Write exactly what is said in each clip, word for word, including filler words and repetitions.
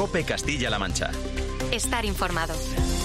COPE Castilla-La Mancha. Estar informado.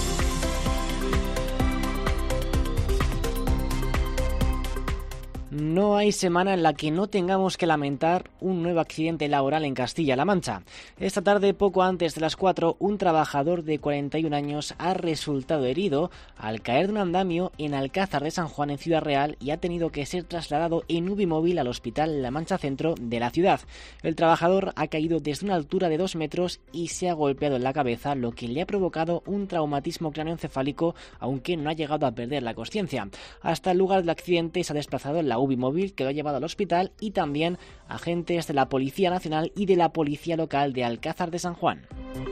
No hay semana en la que no tengamos que lamentar un nuevo accidente laboral en Castilla-La Mancha. Esta tarde, poco antes de las cuatro, un trabajador de cuarenta y un años ha resultado herido al caer de un andamio en Alcázar de San Juan, en Ciudad Real, y ha tenido que ser trasladado en Ubimóvil al Hospital La Mancha Centro de la ciudad. El trabajador ha caído desde una altura de dos metros y se ha golpeado en la cabeza, lo que le ha provocado un traumatismo cráneoencefálico, aunque no ha llegado a perder la consciencia. Hasta el lugar del accidente se ha desplazado en la Ubimóvil, que lo ha llevado al hospital, y también agentes de la Policía Nacional y de la Policía Local de Alcázar de San Juan.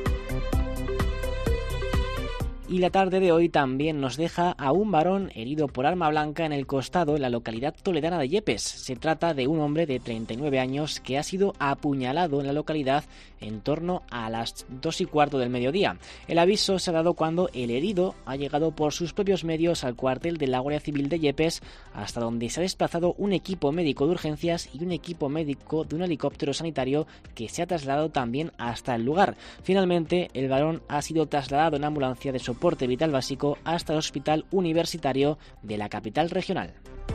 Y la tarde de hoy también nos deja a un varón herido por arma blanca en el costado en la localidad toledana de Yepes. Se trata de un hombre de treinta y nueve años que ha sido apuñalado en la localidad en torno a las dos y cuarto del mediodía. El aviso se ha dado cuando el herido ha llegado por sus propios medios al cuartel de la Guardia Civil de Yepes, hasta donde se ha desplazado un equipo médico de urgencias y un equipo médico de un helicóptero sanitario que se ha trasladado también hasta el lugar. Finalmente, el varón ha sido trasladado en ambulancia de soporte soporte vital básico hasta el Hospital Universitario de la capital regional.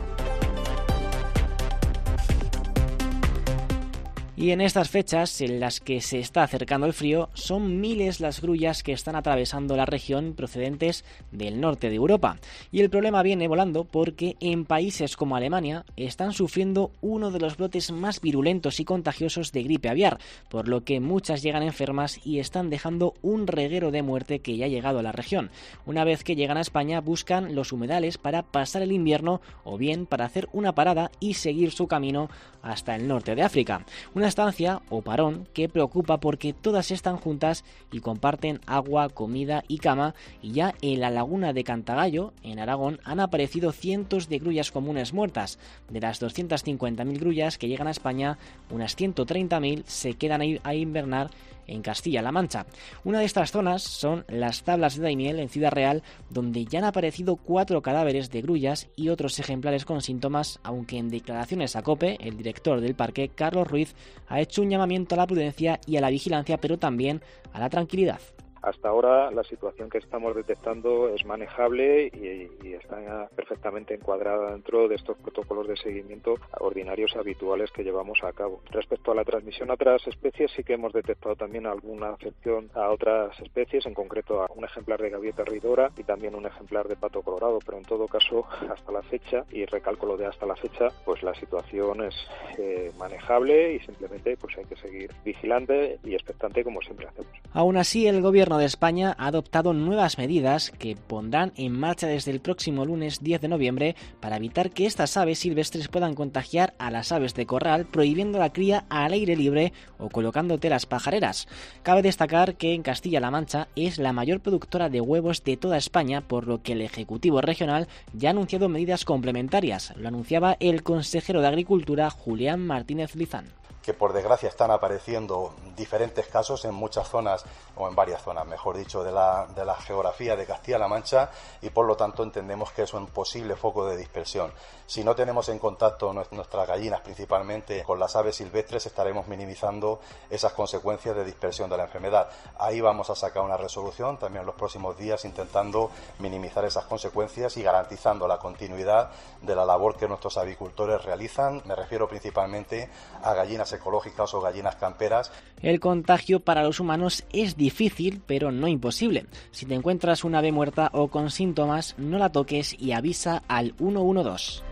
Y en estas fechas, en las que se está acercando el frío, son miles las grullas que están atravesando la región procedentes del norte de Europa. Y el problema viene volando porque en países como Alemania están sufriendo uno de los brotes más virulentos y contagiosos de gripe aviar, por lo que muchas llegan enfermas y están dejando un reguero de muerte que ya ha llegado a la región. Una vez que llegan a España, buscan los humedales para pasar el invierno o bien para hacer una parada y seguir su camino hasta el norte de África. Una estancia o parón que preocupa porque todas están juntas y comparten agua, comida y cama, y ya en la laguna de Cantagallo, en Aragón, han aparecido cientos de grullas comunes muertas. De las doscientas cincuenta mil grullas que llegan a España, unas ciento treinta mil se quedan a invernar en Castilla-La Mancha. Una de estas zonas son las Tablas de Daimiel, en Ciudad Real, donde ya han aparecido cuatro cadáveres de grullas y otros ejemplares con síntomas, aunque en declaraciones a COPE, el director del parque, Carlos Ruiz, ha hecho un llamamiento a la prudencia y a la vigilancia, pero también a la tranquilidad. Hasta ahora la situación que estamos detectando es manejable y, y está perfectamente encuadrada dentro de estos protocolos de seguimiento ordinarios habituales que llevamos a cabo. Respecto a la transmisión a otras especies, sí que hemos detectado también alguna afección a otras especies, en concreto a un ejemplar de gaviota ridora y también un ejemplar de pato colorado, pero en todo caso, hasta la fecha, y recalco lo de hasta la fecha, pues la situación es eh, manejable y simplemente pues hay que seguir vigilante y expectante como siempre hacemos. Aún así, el gobierno de España ha adoptado nuevas medidas que pondrán en marcha desde el próximo lunes diez de noviembre para evitar que estas aves silvestres puedan contagiar a las aves de corral, prohibiendo la cría al aire libre o colocando telas pajareras. Cabe destacar que en Castilla-La Mancha es la mayor productora de huevos de toda España, por lo que el Ejecutivo Regional ya ha anunciado medidas complementarias. Lo anunciaba el consejero de Agricultura, Julián Martínez Lizán. Que por desgracia están apareciendo diferentes casos en muchas zonas, o en varias zonas, mejor dicho, de la, de la geografía de Castilla-La Mancha, y por lo tanto entendemos que es un posible foco de dispersión. Si no tenemos en contacto nuestras gallinas principalmente con las aves silvestres, estaremos minimizando esas consecuencias de dispersión de la enfermedad. Ahí vamos a sacar una resolución también en los próximos días, intentando minimizar esas consecuencias y garantizando la continuidad de la labor que nuestros avicultores realizan. Me refiero principalmente a gallinas ecológicas o gallinas camperas. El contagio para los humanos es difícil, pero no imposible. Si te encuentras una ave muerta o con síntomas, no la toques y avisa al uno uno dos.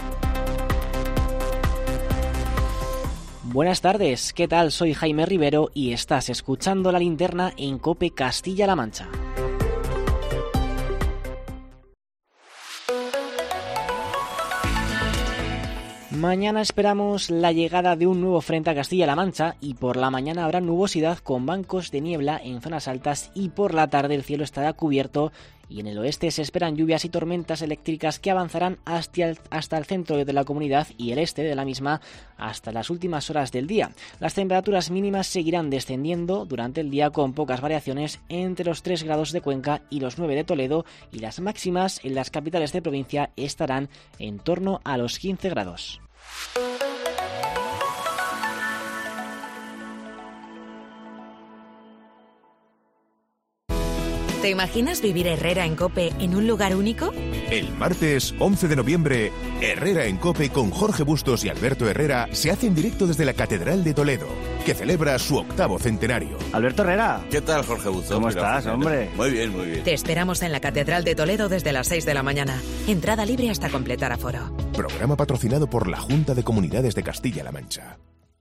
Buenas tardes, ¿qué tal? Soy Jaime Rivero y estás escuchando La Linterna en COPE Castilla-La Mancha. Mañana esperamos la llegada de un nuevo frente a Castilla-La Mancha y por la mañana habrá nubosidad con bancos de niebla en zonas altas y por la tarde el cielo estará cubierto y en el oeste se esperan lluvias y tormentas eléctricas que avanzarán hasta el, hasta el centro de la comunidad y el este de la misma hasta las últimas horas del día. Las temperaturas mínimas seguirán descendiendo durante el día con pocas variaciones entre los tres grados de Cuenca y los nueve de Toledo, y las máximas en las capitales de provincia estarán en torno a los quince grados. ¿Te imaginas vivir Herrera en COPE en un lugar único? El martes once de noviembre, Herrera en COPE con Jorge Bustos y Alberto Herrera se hace en directo desde la Catedral de Toledo, que celebra su octavo centenario. Alberto Herrera. ¿Qué tal, Jorge Bustos? ¿Cómo estás, hombre? Muy bien, muy bien. Te esperamos en la Catedral de Toledo desde las seis de la mañana. Entrada libre hasta completar aforo. Programa patrocinado por la Junta de Comunidades de Castilla-La Mancha.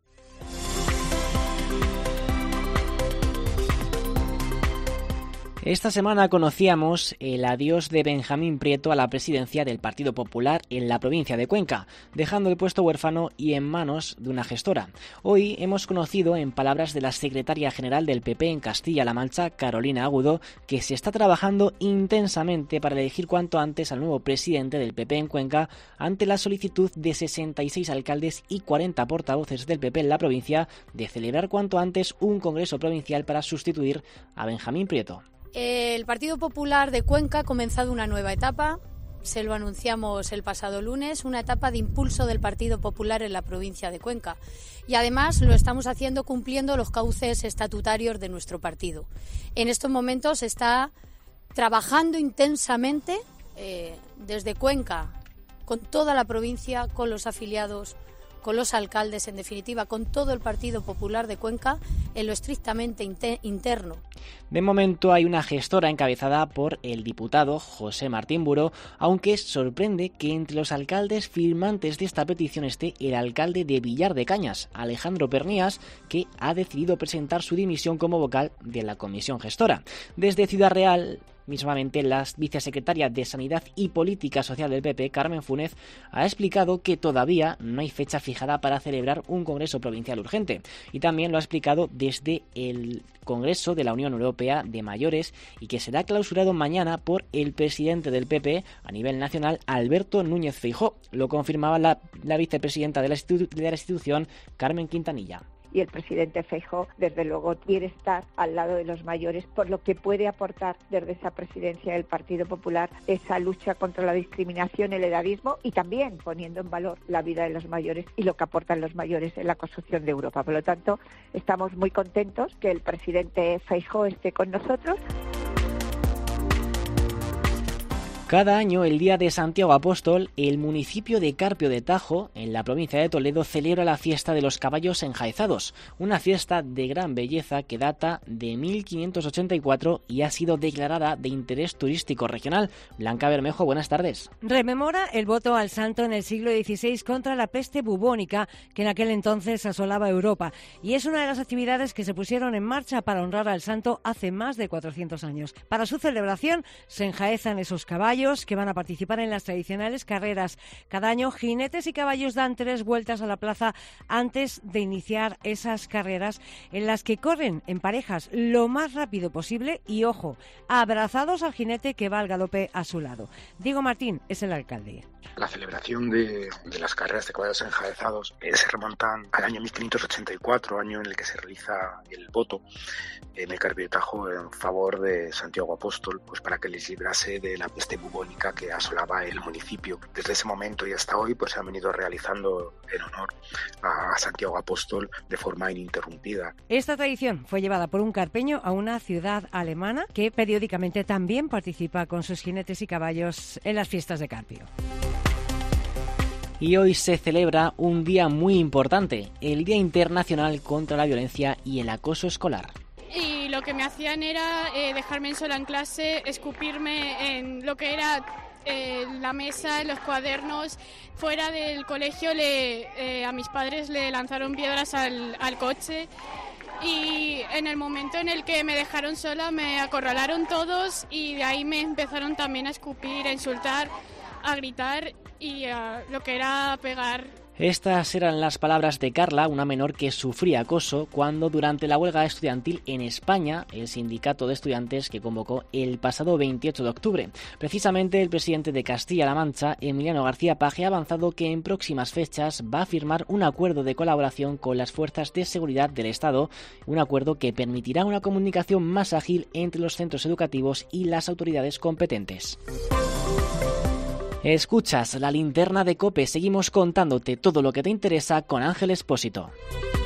Esta semana conocíamos el adiós de Benjamín Prieto a la presidencia del Partido Popular en la provincia de Cuenca, dejando el puesto huérfano y en manos de una gestora. Hoy hemos conocido, en palabras de la secretaria general del P P en Castilla-La Mancha, Carolina Agudo, que se está trabajando intensamente para elegir cuanto antes al nuevo presidente del P P en Cuenca ante la solicitud de sesenta y seis alcaldes y cuarenta portavoces del P P en la provincia de celebrar cuanto antes un congreso provincial para sustituir a Benjamín Prieto. El Partido Popular de Cuenca ha comenzado una nueva etapa, se lo anunciamos el pasado lunes, una etapa de impulso del Partido Popular en la provincia de Cuenca. Y además lo estamos haciendo cumpliendo los cauces estatutarios de nuestro partido. En estos momentos se está trabajando intensamente eh, desde Cuenca, con toda la provincia, con los afiliados, con los alcaldes, en definitiva, con todo el Partido Popular de Cuenca, en lo estrictamente interno. De momento hay una gestora encabezada por el diputado José Martín Buró, aunque sorprende que entre los alcaldes firmantes de esta petición esté el alcalde de Villar de Cañas, Alejandro Pernías, que ha decidido presentar su dimisión como vocal de la comisión gestora. Desde Ciudad Real, mismamente, la vicesecretaria de Sanidad y Política Social del P P, Carmen Funes, ha explicado que todavía no hay fecha fijada para celebrar un congreso provincial urgente. Y también lo ha explicado desde el Congreso de la Unión Europea de Mayores y que será clausurado mañana por el presidente del P P a nivel nacional, Alberto Núñez Feijóo. Lo confirmaba la, la vicepresidenta de la, institu- de la institución, Carmen Quintanilla. Y el presidente Feijóo, desde luego, quiere estar al lado de los mayores, por lo que puede aportar desde esa presidencia del Partido Popular esa lucha contra la discriminación, el edadismo y también poniendo en valor la vida de los mayores y lo que aportan los mayores en la construcción de Europa. Por lo tanto, estamos muy contentos que el presidente Feijóo esté con nosotros. Cada año, el día de Santiago Apóstol, el municipio de Carpio de Tajo, en la provincia de Toledo, celebra la fiesta de los caballos enjaezados, una fiesta de gran belleza que data de mil quinientos ochenta y cuatro y ha sido declarada de interés turístico regional. Blanca Bermejo, buenas tardes. Rememora el voto al santo en el siglo dieciséis contra la peste bubónica que en aquel entonces asolaba Europa, y es una de las actividades que se pusieron en marcha para honrar al santo hace más de cuatrocientos años. Para su celebración se enjaezan esos caballos que van a participar en las tradicionales carreras. Cada año, jinetes y caballos dan tres vueltas a la plaza antes de iniciar esas carreras, en las que corren en parejas lo más rápido posible y, ojo, abrazados al jinete que va al galope a su lado. Diego Martín es el alcalde. La celebración de, de las carreras de caballos enjaezados eh, se remontan al año mil quinientos ochenta y cuatro, año en el que se realiza el voto en el Carpio de Tajo en favor de Santiago Apóstol, pues para que les librase de la peste bubónica que asolaba el municipio. Desde ese momento y hasta hoy pues se han venido realizando en honor a Santiago Apóstol de forma ininterrumpida. Esta tradición fue llevada por un carpeño a una ciudad alemana que periódicamente también participa con sus jinetes y caballos en las fiestas de Carpio. Y hoy se celebra un día muy importante, el Día Internacional contra la Violencia y el Acoso Escolar. Y lo que me hacían era eh, dejarme sola en clase, escupirme en lo que era eh, la mesa, en los cuadernos. Fuera del colegio le, eh, a mis padres le lanzaron piedras al, al coche. Y en el momento en el que me dejaron sola me acorralaron todos y de ahí me empezaron también a escupir, a insultar, a gritar y a lo que era pegar. Estas eran las palabras de Carla, una menor que sufría acoso cuando durante la huelga estudiantil en España, el sindicato de estudiantes que convocó el pasado veintiocho de octubre. Precisamente el presidente de Castilla-La Mancha, Emiliano García Paje, ha avanzado que en próximas fechas va a firmar un acuerdo de colaboración con las fuerzas de seguridad del Estado, un acuerdo que permitirá una comunicación más ágil entre los centros educativos y las autoridades competentes. Escuchas la linterna de COPE, seguimos contándote todo lo que te interesa con Ángel Expósito.